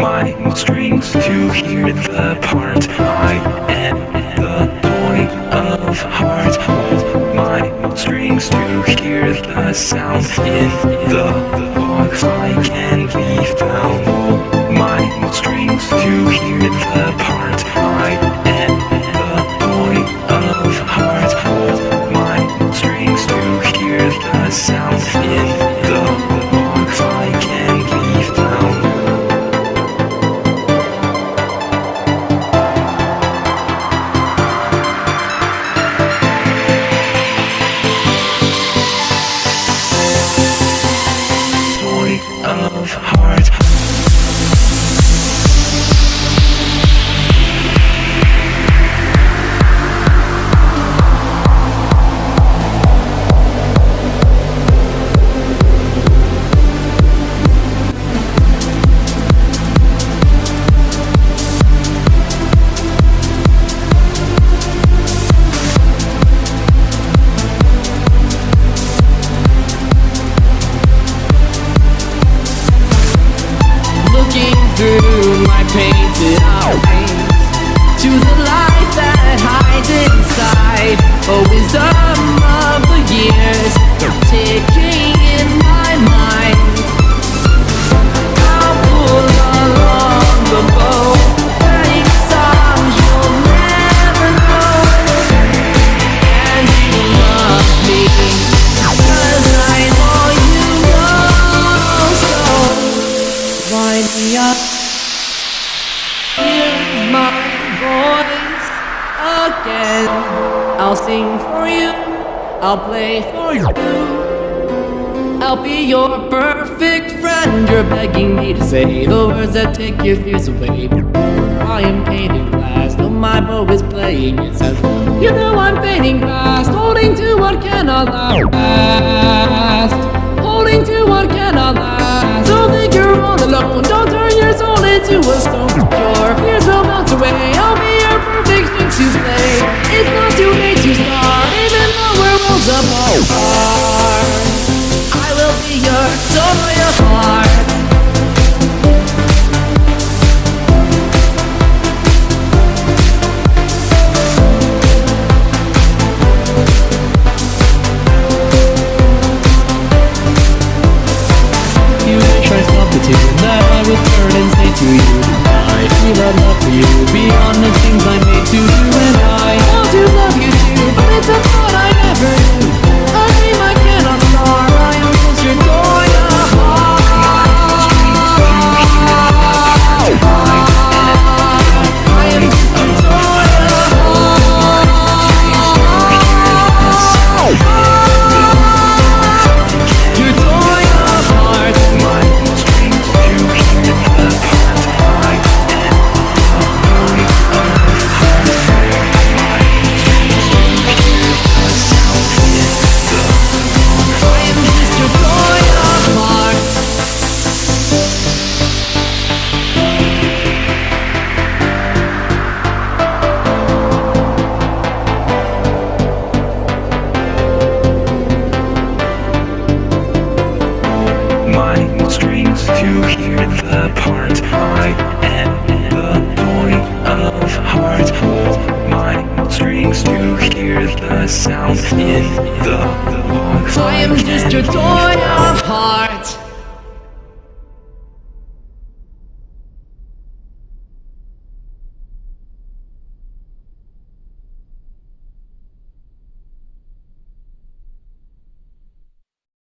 my strings to hear the part. I am the boy of heart. Hold my strings to hear the sound. In the box I can be found. Hold my strings to hear the part. I am the boy of heart. Hold my strings to hear the sound. In the box I can be found. Of heart. Through my painted eyes to the light that hides inside. A wisdom of the years ticking in my mind. I'll pull along the bow, writing songs you'll never know. And you love me 'cause I know you know. So wind me up, hear my voice again. I'll sing for you, I'll play for you. I'll be your perfect friend. You're begging me to say the words that take your fears away. I am painting glass, though my bow is playing. It says, you know I'm fading fast, holding to what cannot last. Holding to what cannot last. Don't think you're all alone, don't turn your soul into a stone. Your fears will melt away, I'll be your perfect string to play. It's not too late to start, even though we're worlds apart. I will be your toy of heart. And I will turn and say to you, I feel a love for you beyond the things I made to do. And I want to love you too, but it's a thought I never knew. A dream I cannot start, I am just your toy of heart. I am just your toy of heart. Your toy of heart. Strings to hear the part. I am the boy of heart. Hold my strings to hear the sound. In the box I am just your toy of heart.